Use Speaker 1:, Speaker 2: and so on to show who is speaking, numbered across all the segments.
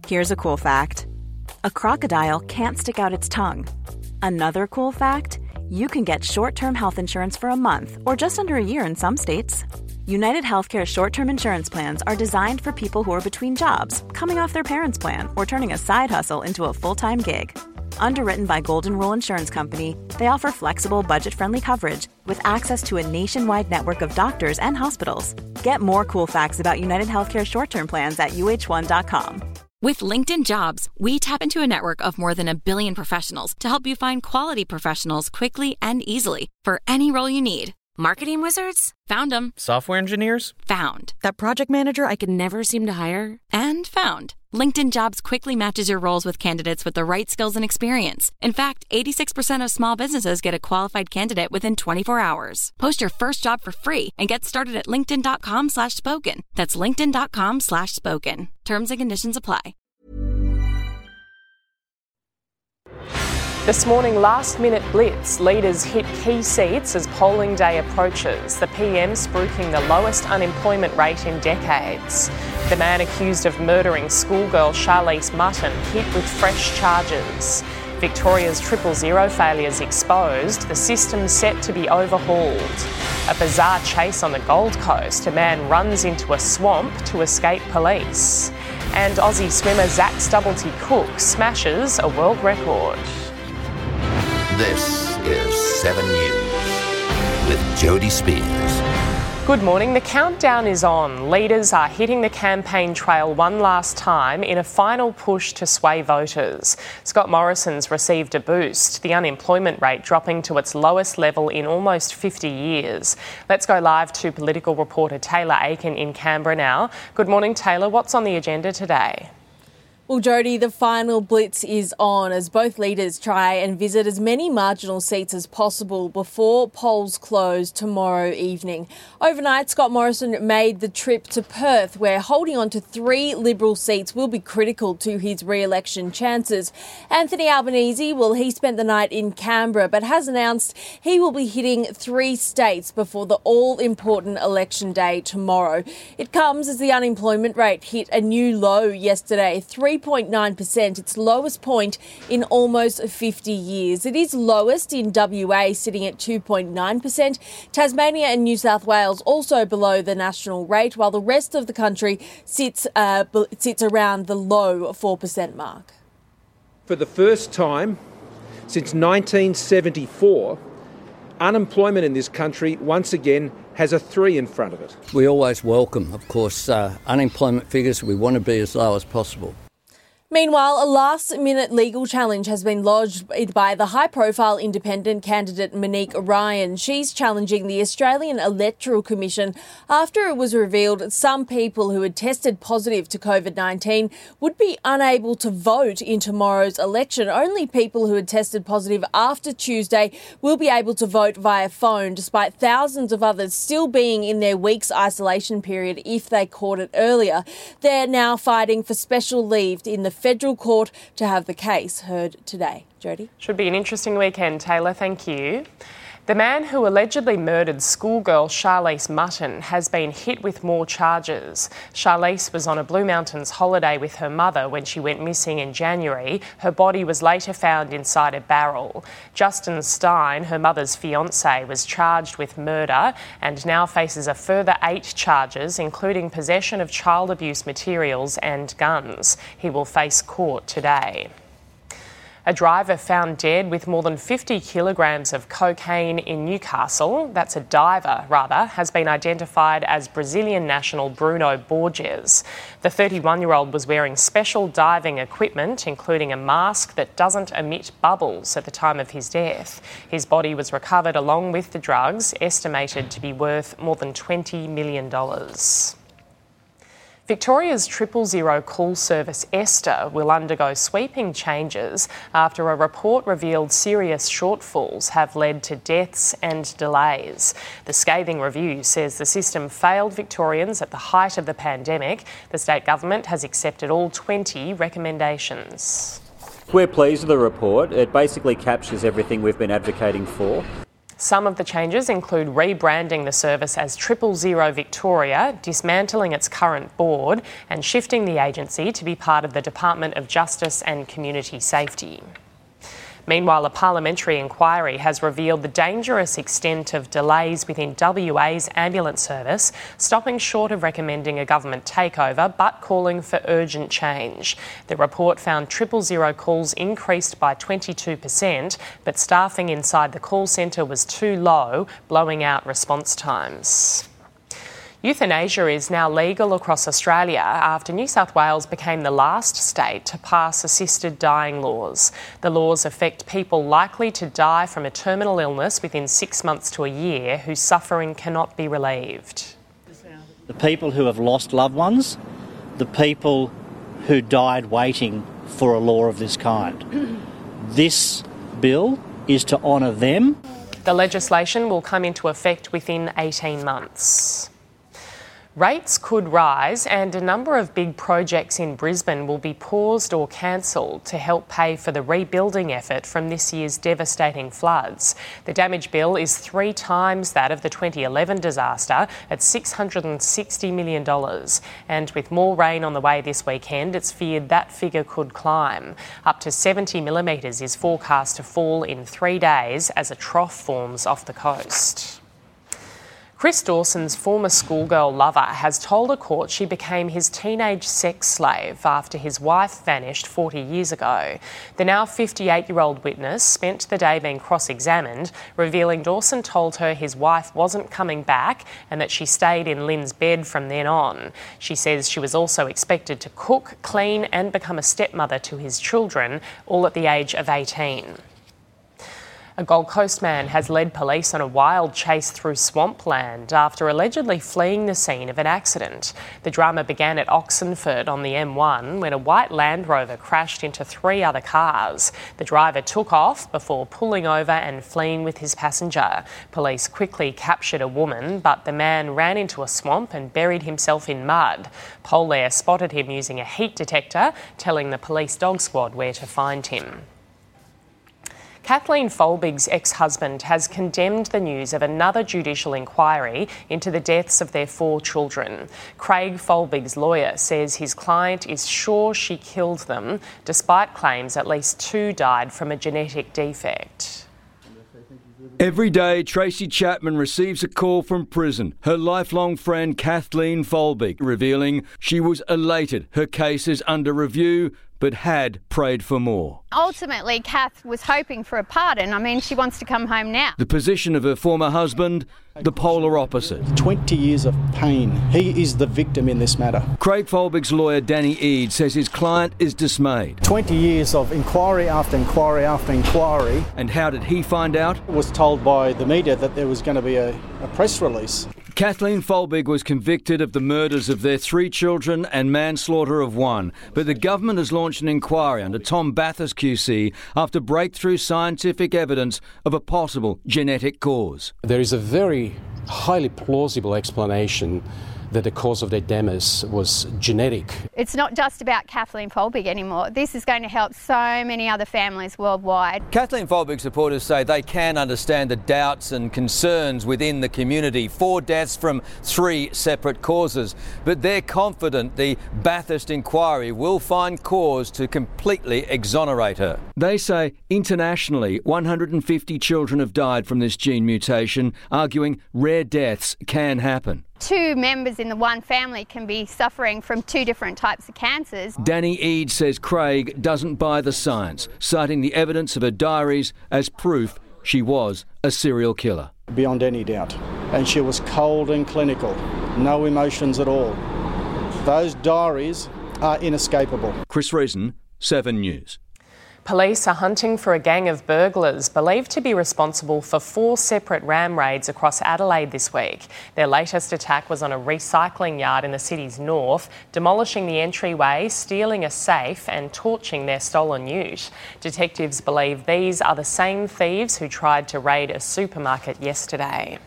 Speaker 1: Here's a cool fact. A crocodile can't stick out its tongue. Another cool fact, you can get short-term health insurance for a month or just under a year in some states. United Healthcare short-term insurance plans are designed for people who are between jobs, coming off their parents' plan, or turning a side hustle into a full-time gig. Underwritten by Golden Rule Insurance Company, they offer flexible, budget-friendly coverage with access to a nationwide network of doctors and hospitals. Get more cool facts about United Healthcare short-term plans at uh1.com.
Speaker 2: With LinkedIn Jobs, we tap into a network of more than 1 billion professionals to help you find quality professionals quickly and easily for any role you need. Marketing wizards? Found them.
Speaker 3: Software engineers?
Speaker 2: Found. That project manager I could never seem to hire? And found. LinkedIn Jobs quickly matches your roles with candidates with the right skills and experience. In fact, 86% of small businesses get a qualified candidate within 24 hours. Post your first job for free and get started at linkedin.com/spoken. That's linkedin.com/spoken. Terms and conditions apply.
Speaker 4: This morning, last-minute blitz. Leaders hit key seats as polling day approaches. The PM spruiking the lowest unemployment rate in decades. The man accused of murdering schoolgirl Charlize Mutton hit with fresh charges. Victoria's 000 failures exposed. The system set to be overhauled. A bizarre chase on the Gold Coast. A man runs into a swamp to escape police. And Aussie swimmer Zach Stubblety-Cook smashes a world record.
Speaker 5: This is 7 News with Jody Spears.
Speaker 4: Good morning. The countdown is on. Leaders are hitting the campaign trail one last time in a final push to sway voters. Scott Morrison's received a boost, the unemployment rate dropping to its lowest level in almost 50 years. Let's go live to political reporter Taylor Aiken in Canberra now. Good morning, Taylor. What's on the agenda today?
Speaker 6: Well, Jody, the final blitz is on as both leaders try and visit as many marginal seats as possible before polls close tomorrow evening. Overnight, Scott Morrison made the trip to Perth, where holding on to 3 Liberal seats will be critical to his re-election chances. Anthony Albanese, he spent the night in Canberra, but has announced he will be hitting 3 states before the all-important election day tomorrow. It comes as the unemployment rate hit a new low yesterday, 3.9%, its lowest point in almost 50 years. It is lowest in WA, sitting at 2.9%. Tasmania and New South Wales also below the national rate, while the rest of the country sits around the low 4% mark.
Speaker 7: For the first time since 1974, unemployment in this country once again has a 3 in front of it.
Speaker 8: We always welcome, of course, unemployment figures. We want to be as low as possible.
Speaker 6: Meanwhile, a last-minute legal challenge has been lodged by the high-profile independent candidate Monique Ryan. She's challenging the Australian Electoral Commission after it was revealed some people who had tested positive to COVID-19 would be unable to vote in tomorrow's election. Only people who had tested positive after Tuesday will be able to vote via phone, despite thousands of others still being in their week's isolation period if they caught it earlier. They're now fighting for special leave in the federal court to have the case heard today. Jody?
Speaker 4: Should be an interesting weekend, Taylor. Thank you. The man who allegedly murdered schoolgirl Charlize Mutton has been hit with more charges. Charlize was on a Blue Mountains holiday with her mother when she went missing in January. Her body was later found inside a barrel. Justin Stein, her mother's fiancé, was charged with murder and now faces a further 8 charges, including possession of child abuse materials and guns. He will face court today. A driver found dead with more than 50 kilograms of cocaine in Newcastle, that's a diver rather, has been identified as Brazilian national Bruno Borges. The 31-year-old was wearing special diving equipment, including a mask that doesn't emit bubbles at the time of his death. His body was recovered along with the drugs, estimated to be worth more than $20 million. Victoria's 000 call service Esther will undergo sweeping changes after a report revealed serious shortfalls have led to deaths and delays. The scathing review says the system failed Victorians at the height of the pandemic. The state government has accepted all 20 recommendations.
Speaker 9: We're pleased with the report. It basically captures everything we've been advocating for.
Speaker 4: Some of the changes include rebranding the service as 000 Victoria, dismantling its current board and shifting the agency to be part of the Department of Justice and Community Safety. Meanwhile, a parliamentary inquiry has revealed the dangerous extent of delays within WA's ambulance service, stopping short of recommending a government takeover but calling for urgent change. The report found 000 calls increased by 22%, but staffing inside the call centre was too low, blowing out response times. Euthanasia is now legal across Australia after New South Wales became the last state to pass assisted dying laws. The laws affect people likely to die from a terminal illness within 6 months to a year whose suffering cannot be relieved.
Speaker 3: The people who have lost loved ones, the people who died waiting for a law of this kind. This bill is to honour them.
Speaker 4: The legislation will come into effect within 18 months. Rates could rise and a number of big projects in Brisbane will be paused or cancelled to help pay for the rebuilding effort from this year's devastating floods. The damage bill is 3 times that of the 2011 disaster at $660 million. And with more rain on the way this weekend, it's feared that figure could climb. Up to 70 millimetres is forecast to fall in 3 days as a trough forms off the coast. Chris Dawson's former schoolgirl lover has told a court she became his teenage sex slave after his wife vanished 40 years ago. The now 58-year-old witness spent the day being cross-examined, revealing Dawson told her his wife wasn't coming back and that she stayed in Lynn's bed from then on. She says she was also expected to cook, clean and become a stepmother to his children, all at the age of 18. A Gold Coast man has led police on a wild chase through swampland after allegedly fleeing the scene of an accident. The drama began at Oxenford on the M1 when a white Land Rover crashed into 3 other cars. The driver took off before pulling over and fleeing with his passenger. Police quickly captured a woman, but the man ran into a swamp and buried himself in mud. Polair spotted him using a heat detector, telling the police dog squad where to find him. Kathleen Folbig's ex-husband has condemned the news of another judicial inquiry into the deaths of their 4 children. Craig Folbig's lawyer says his client is sure she killed them, despite claims at least 2 died from a genetic defect.
Speaker 9: Every day, Tracy Chapman receives a call from prison. Her lifelong friend Kathleen Folbig revealing she was elated her case is under review, but had prayed for more.
Speaker 10: Ultimately, Kath was hoping for a pardon. I mean, she wants to come home now.
Speaker 9: The position of her former husband, the polar opposite.
Speaker 11: 20 years of pain. He is the victim in this matter.
Speaker 9: Craig Folbig's lawyer, Danny Eade, says his client is dismayed.
Speaker 11: 20 years of inquiry after inquiry after inquiry.
Speaker 9: And how did he find out?
Speaker 11: Was told by the media that there was going to be a press release.
Speaker 9: Kathleen Folbig was convicted of the murders of their 3 children and manslaughter of 1, but the government has launched an inquiry under Tom Bathurst QC after breakthrough scientific evidence of a possible genetic cause.
Speaker 12: There is a very highly plausible explanation that the cause of their demise was genetic.
Speaker 10: It's not just about Kathleen Folbig anymore. This is going to help so many other families worldwide.
Speaker 9: Kathleen Folbig supporters say they can understand the doubts and concerns within the community. 4 deaths from 3 separate causes, but they're confident the Bathurst inquiry will find cause to completely exonerate her. They say internationally 150 children have died from this gene mutation, arguing rare deaths can happen.
Speaker 10: 2 members in the one family can be suffering from 2 different types of cancers.
Speaker 9: Danny Eade says Craig doesn't buy the science, citing the evidence of her diaries as proof she was a serial killer.
Speaker 11: Beyond any doubt. And she was cold and clinical. No emotions at all. Those diaries are inescapable.
Speaker 9: Chris Reason, 7 News.
Speaker 4: Police are hunting for a gang of burglars believed to be responsible for 4 separate ram raids across Adelaide this week. Their latest attack was on a recycling yard in the city's north, demolishing the entryway, stealing a safe and torching their stolen ute. Detectives believe these are the same thieves who tried to raid a supermarket yesterday.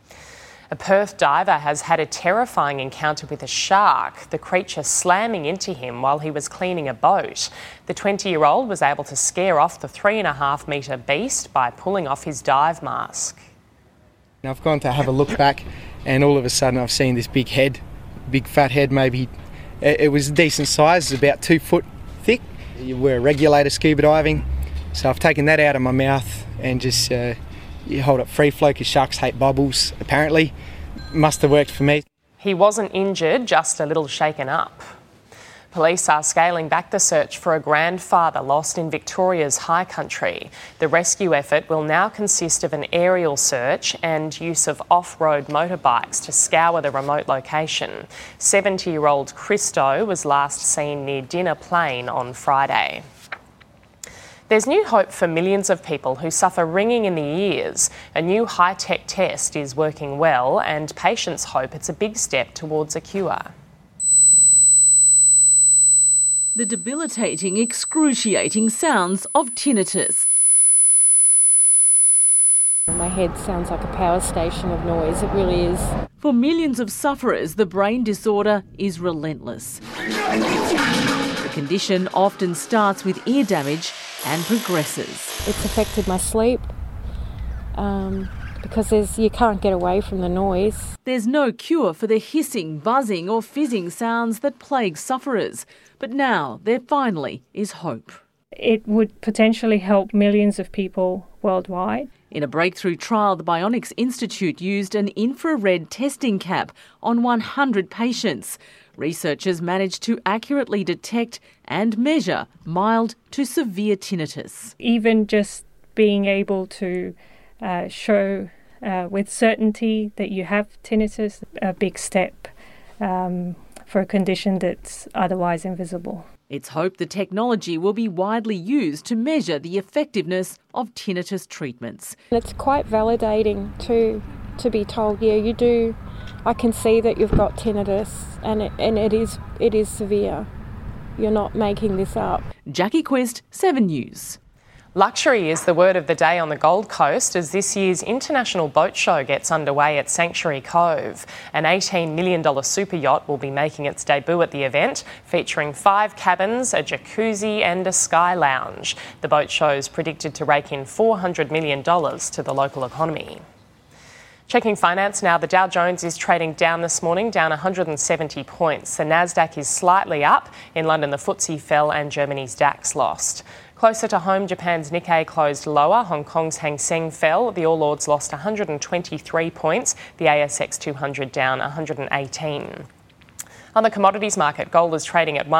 Speaker 4: A Perth diver has had a terrifying encounter with a shark, the creature slamming into him while he was cleaning a boat. The 20-year-old was able to scare off the 3.5-metre beast by pulling off his dive mask.
Speaker 13: I've gone to have a look back, and all of a sudden I've seen this big head, big fat head. Maybe it was a decent size, about 2 foot thick. We're regulator scuba diving, so I've taken that out of my mouth and just you hold it free flow because sharks hate bubbles. Apparently, must have worked for me.
Speaker 4: He wasn't injured, just a little shaken up. Police are scaling back the search for a grandfather lost in Victoria's high country. The rescue effort will now consist of an aerial search and use of off-road motorbikes to scour the remote location. 70-year-old Christo was last seen near Dinner Plain on Friday. There's new hope for millions of people who suffer ringing in the ears. A new high-tech test is working well, and patients hope it's a big step towards a cure.
Speaker 14: The debilitating, excruciating sounds of tinnitus.
Speaker 15: My head sounds like a power station of noise, it really is.
Speaker 14: For millions of sufferers, the brain disorder is relentless. The condition often starts with ear damage and progresses.
Speaker 15: It's affected my sleep because you can't get away from the noise.
Speaker 14: There's no cure for the hissing, buzzing or fizzing sounds that plague sufferers. But now there finally is hope.
Speaker 16: It would potentially help millions of people worldwide.
Speaker 14: In a breakthrough trial, the Bionics Institute used an infrared testing cap on 100 patients. Researchers managed to accurately detect and measure mild to severe tinnitus.
Speaker 16: Even just being able to show with certainty that you have tinnitus, a big step for a condition that's otherwise invisible.
Speaker 14: It's hoped the technology will be widely used to measure the effectiveness of tinnitus treatments.
Speaker 15: It's quite validating to be told, yeah, you do. I can see that you've got tinnitus, and it is severe. You're not making this up.
Speaker 14: Jackie Quist, 7 News.
Speaker 4: Luxury is the word of the day on the Gold Coast as this year's International Boat Show gets underway at Sanctuary Cove. An $18 million super yacht will be making its debut at the event, featuring 5 cabins, a jacuzzi and a sky lounge. The boat show is predicted to rake in $400 million to the local economy. Checking finance now, the Dow Jones is trading down this morning, down 170 points. The Nasdaq is slightly up. In London, the FTSE fell and Germany's DAX lost. Closer to home, Japan's Nikkei closed lower. Hong Kong's Hang Seng fell. The All Ords lost 123 points. The ASX 200 down 118. On the commodities market, gold is trading at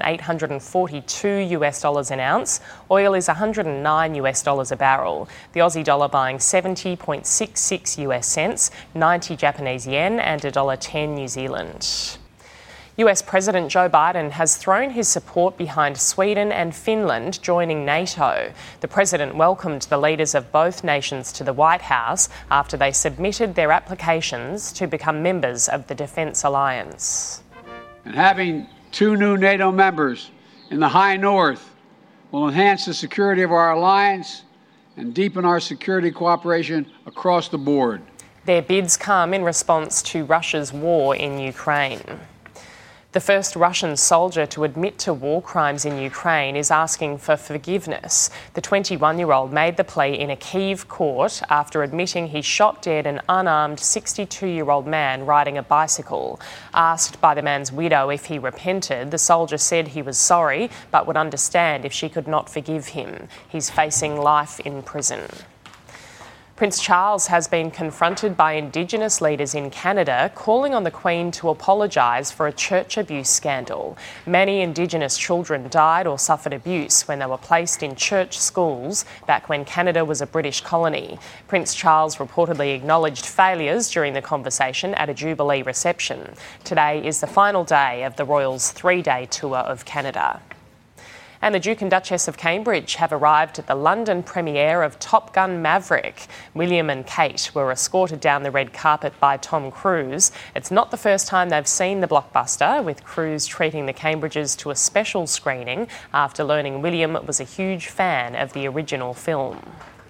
Speaker 4: $1,842 an ounce. Oil is $109 a barrel. The Aussie dollar buying 70.66 US cents, 90 Japanese yen and $1.10 New Zealand. US President Joe Biden has thrown his support behind Sweden and Finland joining NATO. The president welcomed the leaders of both nations to the White House after they submitted their applications to become members of the Defence Alliance.
Speaker 17: And having 2 new NATO members in the High North will enhance the security of our alliance and deepen our security cooperation across the board.
Speaker 4: Their bids come in response to Russia's war in Ukraine. The first Russian soldier to admit to war crimes in Ukraine is asking for forgiveness. The 21-year-old made the plea in a Kyiv court after admitting he shot dead an unarmed 62-year-old man riding a bicycle. Asked by the man's widow if he repented, the soldier said he was sorry but would understand if she could not forgive him. He's facing life in prison. Prince Charles has been confronted by Indigenous leaders in Canada calling on the Queen to apologise for a church abuse scandal. Many Indigenous children died or suffered abuse when they were placed in church schools back when Canada was a British colony. Prince Charles reportedly acknowledged failures during the conversation at a Jubilee reception. Today is the final day of the Royals' 3-day tour of Canada. And the Duke and Duchess of Cambridge have arrived at the London premiere of Top Gun Maverick. William and Kate were escorted down the red carpet by Tom Cruise. It's not the first time they've seen the blockbuster, with Cruise treating the Cambridges to a special screening after learning William was a huge fan of the original film.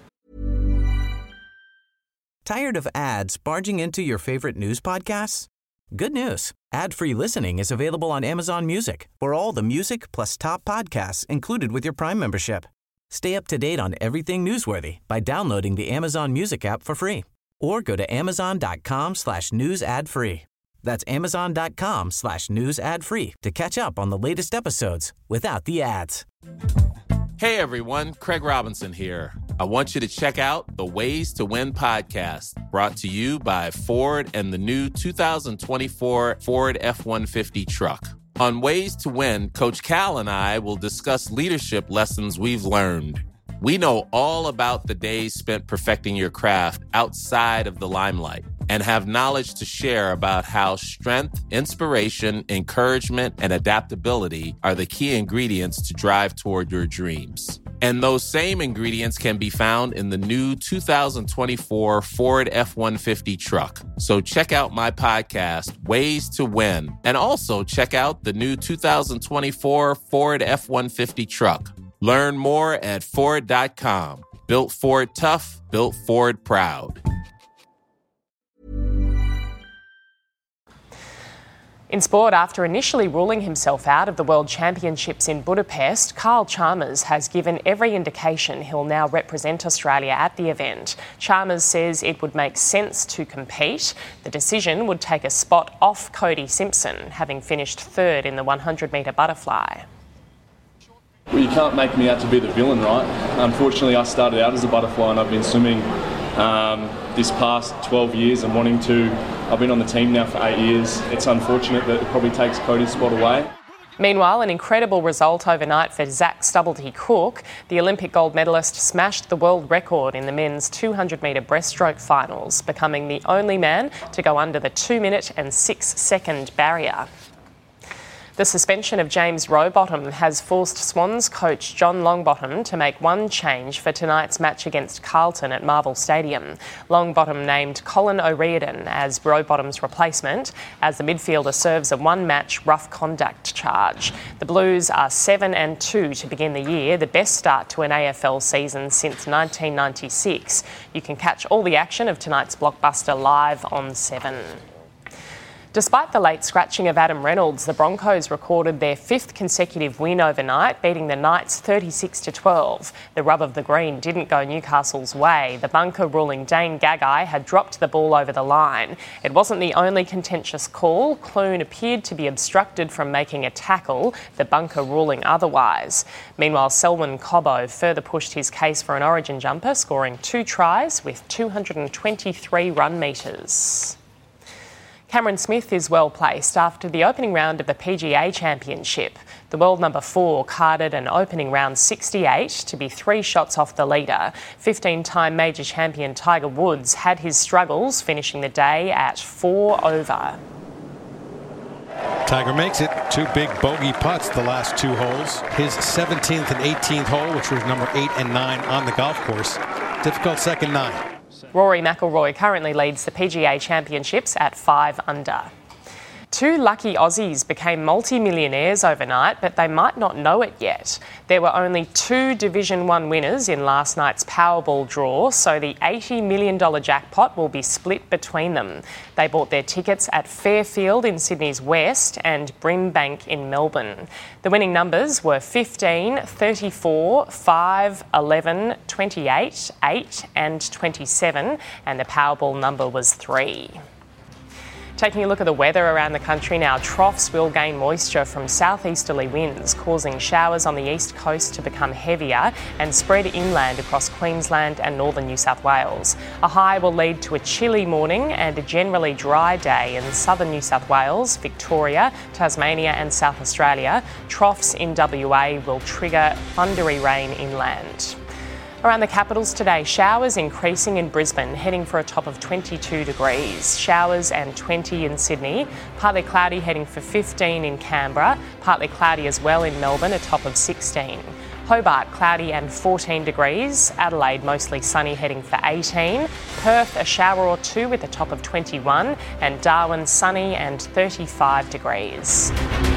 Speaker 18: Tired of ads barging into your favorite news podcasts? Good news. Ad-free listening is available on Amazon Music for all the music plus top podcasts included with your Prime membership. Stay up to date on everything newsworthy by downloading the Amazon Music app for free or go to amazon.com/news ad free. That's amazon.com/news ad free to catch up on the latest episodes without the ads.
Speaker 19: Hey everyone, Craig Robinson here. I want you to check out the Ways to Win podcast, brought to you by Ford and the new 2024 Ford F-150 truck. On Ways to Win, Coach Cal and I will discuss leadership lessons we've learned. We know all about the days spent perfecting your craft outside of the limelight and have knowledge to share about how strength, inspiration, encouragement, and adaptability are the key ingredients to drive toward your dreams. And those same ingredients can be found in the new 2024 Ford F-150 truck. So check out my podcast, Ways to Win, and also check out the new 2024 Ford F-150 truck. Learn more at Ford.com. Built Ford tough, built Ford proud.
Speaker 4: In sport, after initially ruling himself out of the World Championships in Budapest, Kyle Chalmers has given every indication he'll now represent Australia at the event. Chalmers says it would make sense to compete. The decision would take a spot off Cody Simpson, having finished third in the 100-metre butterfly.
Speaker 20: Well, you can't make me out to be the villain, right? Unfortunately, I started out as a butterfly and I've been swimming this past 12 years and I've been on the team now for 8 years. It's unfortunate that it probably takes Cody's spot away.
Speaker 4: Meanwhile, an incredible result overnight for Zach Stubblety-Cook. The Olympic gold medalist smashed the world record in the men's 200-metre breaststroke finals, becoming the only man to go under the 2-minute and 6-second barrier. The suspension of James Rowbottom has forced Swans coach John Longbottom to make one change for tonight's match against Carlton at Marvel Stadium. Longbottom named Colin O'Riordan as Rowbottom's replacement as the midfielder serves a one-match rough conduct charge. The Blues are 7-2 to begin the year, the best start to an AFL season since 1996. You can catch all the action of tonight's blockbuster live on 7. Despite the late scratching of Adam Reynolds, the Broncos recorded their 5th consecutive win overnight, beating the Knights 36-12. The rub of the green didn't go Newcastle's way. The bunker ruling Dane Gagai had dropped the ball over the line. It wasn't the only contentious call. Clune appeared to be obstructed from making a tackle, the bunker ruling otherwise. Meanwhile, Selwyn Cobbo further pushed his case for an Origin jumper, scoring 2 tries with 223 run metres. Cameron Smith is well placed after the opening round of the PGA Championship. The world number 4 carded an opening round 68 to be 3 shots off the leader. 15-time major champion Tiger Woods had his struggles, finishing the day at 4 over.
Speaker 21: Tiger makes it 2 big bogey putts the last 2 holes. His 17th and 18th hole, which was number 8 and 9 on the golf course. Difficult second 9.
Speaker 4: Rory McIlroy currently leads the PGA Championships at 5 under. 2 lucky Aussies became multi-millionaires overnight, but they might not know it yet. There were only 2 Division 1 winners in last night's Powerball draw, so the $80 million jackpot will be split between them. They bought their tickets at Fairfield in Sydney's West and Brimbank in Melbourne. The winning numbers were 15, 34, 5, 11, 28, 8 and 27, and the Powerball number was 3. Taking a look at the weather around the country now, troughs will gain moisture from southeasterly winds, causing showers on the east coast to become heavier and spread inland across Queensland and northern New South Wales. A high will lead to a chilly morning and a generally dry day in southern New South Wales, Victoria, Tasmania and South Australia. Troughs in WA will trigger thundery rain inland. Around the capitals today, showers increasing in Brisbane, heading for a top of 22 degrees. Showers and 20 in Sydney. Partly cloudy, heading for 15 in Canberra. Partly cloudy as well in Melbourne, a top of 16. Hobart, cloudy and 14 degrees. Adelaide, mostly sunny, heading for 18. Perth, a shower or 2 with a top of 21. And Darwin, sunny and 35 degrees.